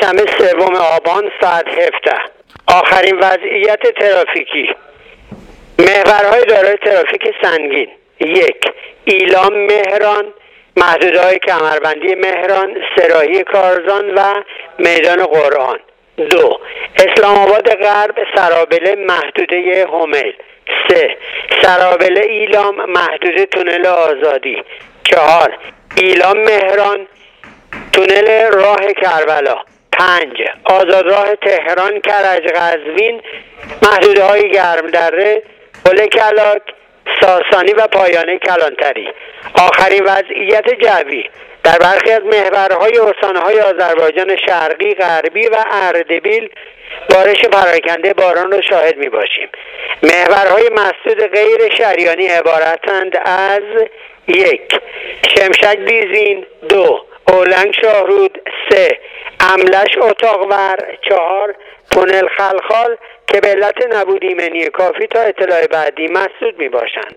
پنجشنبه 3 آبان ساعت 17. آخرین وضعیت ترافیکی. محورهای دارای ترافیک سنگین: 1. ایلام مهران، محدوده‌های کمربندی مهران، سراهی کارزان و میدان قرآن. 2. اسلام آباد غرب، سرابله، محدوده همیل. 3. سرابله ایلام، محدوده تونل آزادی. 4. ایلام مهران، تونل راه کربلا. 5. آزادراه تهران کرج قزوین، محدوده های گرمدره، پل کلاک، ساسانی و پایانه کلانتری. آخرین وضعیت جوی: در برخی از محورهای استانهای آذربایجان شرقی، غربی و اردبیل بارش پراکنده باران را شاهد می باشیم. محورهای مسدود غیر شریانی عبارتند از: 1. شمشک دیزین. 2. اولنگ شاهرود. 3. املش اتاقور. 4. تونل خلخال که به علت نبود ایمنی کافی تا اطلاع بعدی مسدود می باشند.